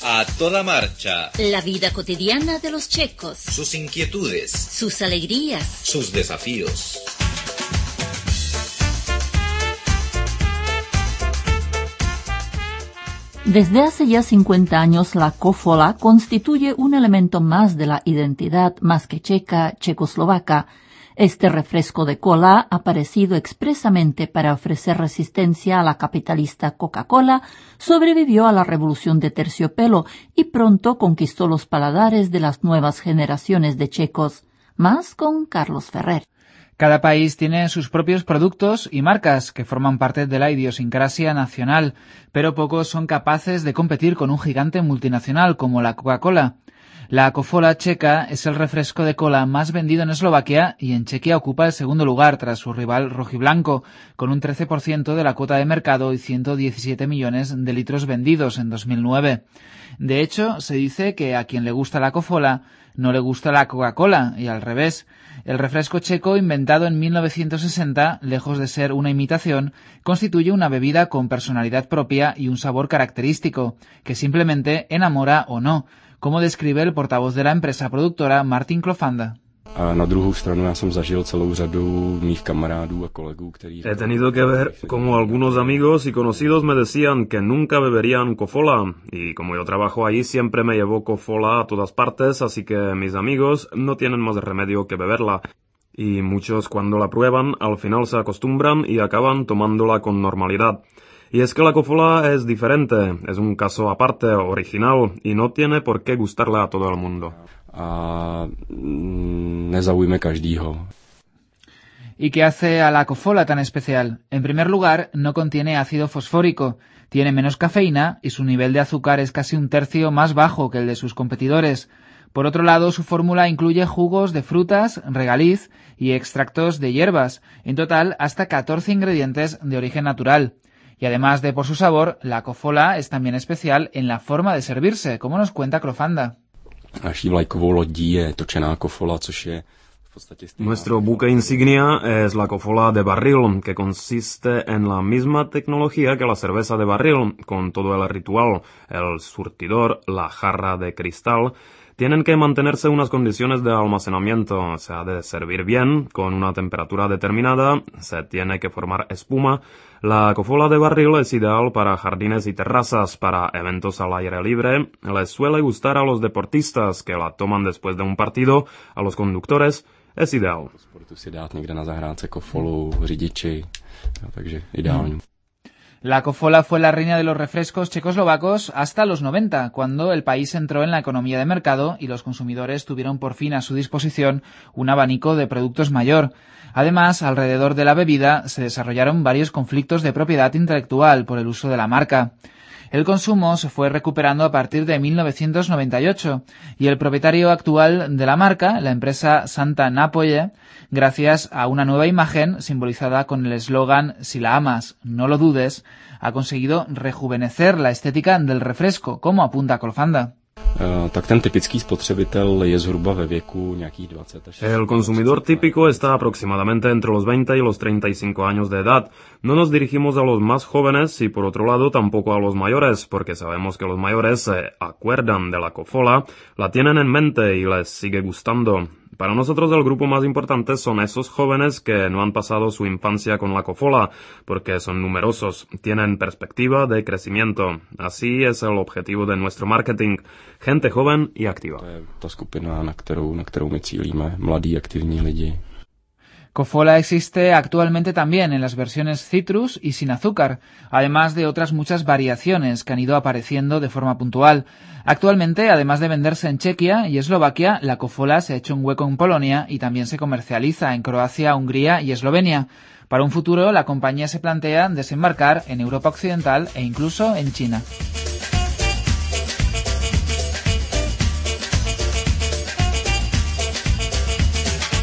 A toda marcha. La vida cotidiana de los checos. Sus inquietudes. Sus alegrías. Sus desafíos. Desde hace ya 50 años, la kofola constituye un elemento más de la identidad más que checa, checoslovaca. Este refresco de cola, aparecido expresamente para ofrecer resistencia a la capitalista Coca-Cola, sobrevivió a la revolución de terciopelo y pronto conquistó los paladares de las nuevas generaciones de checos. Más con Carlos Ferrer. Cada país tiene sus propios productos y marcas que forman parte de la idiosincrasia nacional, pero pocos son capaces de competir con un gigante multinacional como la Coca-Cola. La kofola checa es el refresco de cola más vendido en Eslovaquia y en Chequia ocupa el segundo lugar tras su rival rojiblanco, con un 13% de la cuota de mercado y 117 millones de litros vendidos en 2009. De hecho, se dice que a quien le gusta la kofola no le gusta la Coca-Cola, y al revés. El refresco checo, inventado en 1960, lejos de ser una imitación, constituye una bebida con personalidad propia y un sabor característico, que simplemente enamora o no, como describe el portavoz de la empresa productora Martin Klofanda. He tenido que ver cómo algunos amigos y conocidos me decían que nunca beberían kofola, y como yo trabajo ahí siempre me llevo kofola a todas partes, así que mis amigos no tienen más remedio que beberla. Y muchos cuando la prueban al final se acostumbran y acaban tomándola con normalidad. Y es que la kofola es diferente, es un caso aparte, original, y no tiene por qué gustarle a todo el mundo. ¿Y qué hace a la kofola tan especial? En primer lugar, no contiene ácido fosfórico, tiene menos cafeína y su nivel de azúcar es casi un tercio más bajo que el de sus competidores. Por otro lado, su fórmula incluye jugos de frutas, regaliz y extractos de hierbas, en total hasta 14 ingredientes de origen natural. Y además de por su sabor, la kofola es también especial en la forma de servirse, como nos cuenta Klofanda. Nuestro buque insignia es la kofola de barril, que consiste en la misma tecnología que la cerveza de barril, con todo el ritual, el surtidor, la jarra de cristal. Tienen que mantenerse unas condiciones de almacenamiento, se ha de servir bien, con una temperatura determinada, se tiene que formar espuma. La kofola de barril es ideal para jardines y terrazas, para eventos al aire libre. Les suele gustar a los deportistas que la toman después de un partido, a los conductores es ideal. La kofola fue la reina de los refrescos checoslovacos hasta los 90, cuando el país entró en la economía de mercado y los consumidores tuvieron por fin a su disposición un abanico de productos mayor. Además, alrededor de la bebida se desarrollaron varios conflictos de propiedad intelectual por el uso de la marca. El consumo se fue recuperando a partir de 1998 y el propietario actual de la marca, la empresa Santa Napoye, gracias a una nueva imagen simbolizada con el eslogan «Si la amas, no lo dudes», ha conseguido rejuvenecer la estética del refresco, como apunta Klofanda. El consumidor típico está aproximadamente entre los 20 y los 35 años de edad. No nos dirigimos a los más jóvenes y por otro lado tampoco a los mayores, porque sabemos que los mayores se acuerdan de la kofola, la tienen en mente y les sigue gustando. Para nosotros el grupo más importante son esos jóvenes que no han pasado su infancia con la kofola, porque son numerosos, tienen perspectiva de crecimiento. Así es el objetivo de nuestro marketing, gente joven y activa. Kofola existe actualmente también en las versiones citrus y sin azúcar, además de otras muchas variaciones que han ido apareciendo de forma puntual. Actualmente, además de venderse en Chequia y Eslovaquia, la kofola se ha hecho un hueco en Polonia y también se comercializa en Croacia, Hungría y Eslovenia. Para un futuro, la compañía se plantea desembarcar en Europa Occidental e incluso en China.